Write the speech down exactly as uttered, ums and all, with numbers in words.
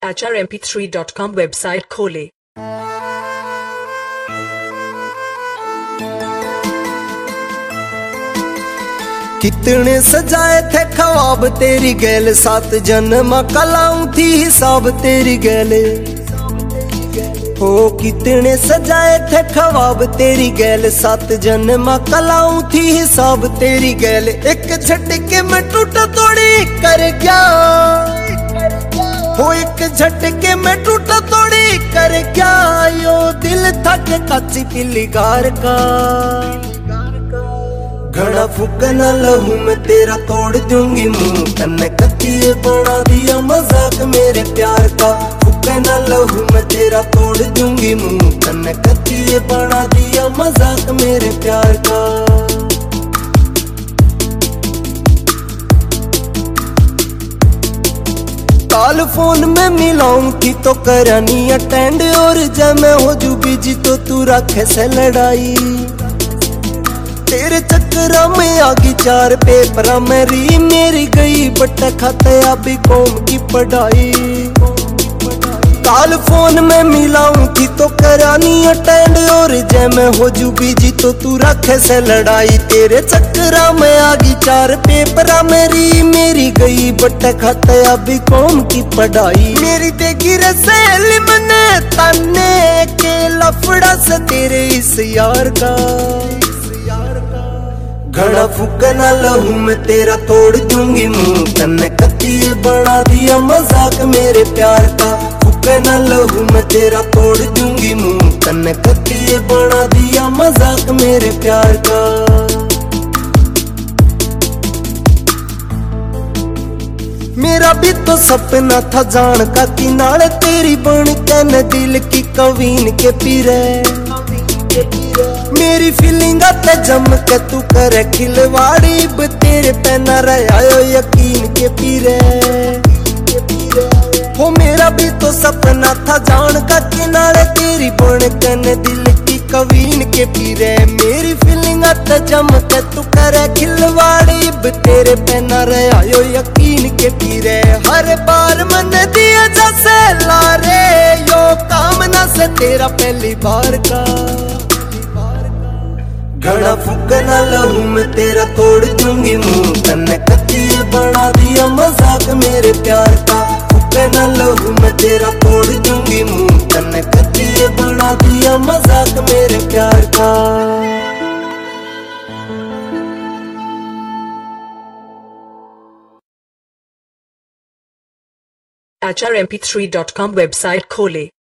H R M P three dot com website खोले। कितने सजाए थे ख्वाब तेरी गैल, सात जन्म कलाऊं थी हिसाब तेरी गैले। हो कितने सजाए थे ख्वाब तेरी गैल, सात जन्म कलाऊं थी हिसाब तेरी गैल। एक झटके में टूटा तोड़ी कर गया, हो एक झटके में टूटा तोड़ी कर गया। यो दिल था के कच्ची पिलीगार का, घड़ा फूकना लहू मैं तेरा तोड़ दूंगी मुंह। तन्ने कच्ची बना दिया मजाक मेरे प्यार का, फूकना लहू मैं तेरा तोड़ दूंगी मुंह। तन्ने कच्ची बना दिया मजाक मेरे प्यार का। काल फोन में मिलाऊं थी तो करा नहीं अटेंड, और जब मैं हो जू बिजी तो तू रखे से लड़ाई। तेरे चक्करा में आगी चार पेपरा मेरी मेरी गई बट्टा खाते अभी कौम की पढ़ाई। काल फोन में मिलाऊं थी तो करानी अटेंड, और जय मैं हो जू बिजी तो तू रखे से लड़ाई। तेरे चक्करा में आगी चार पेपरा मेरी मेरी गई बट्टा खाते अभी कौम की पढ़ाई। मेरी देखी रसेली मने तन्ने के लफड़ा से तेरे इस यार का, घड़ा फूकना लहू मैं तेरा तोड़ दूंगी मुंह। तन्ने कच्ची बना दिया मजाक मेरे प्यार का, फूकना लहू मैं तेरा तोड़ दूंगी मुंह। तन्ने कच्ची बना दिया मजाक मेरे प्यार का। मेरा भी तो सपना था जान का किनारे, तेरी बन के न दिल की कवीन के पीरे। मेरी फीलिंग आते जम के तू करे खिलवाड़ी, तेरे पे न रहा यकीन के पीरे। हो मेरा भी तो सपना था जान का किनारे, तेरी बन के न दिल की कवीन के पीरे। मेरी फीलिंग आते जम के तू करे खिलवाड़ी, तेरे पे न रहा यकीन के पीरे। हर बार मन दिया जैसे लारे, यो कामना से तेरा पहली बार का, घड़ा फूकना लहू मैं तेरा तोड़ दूंगी मुंह। तन्ने कच्ची बना दिया मजाक मेरे प्यार का, फूकना लहू मैं तेरा तोड़ दूंगी मुंह। तन्ने कच्ची बना दिया मजाक मेरे प्यार का। H R M P three dot com website खोले।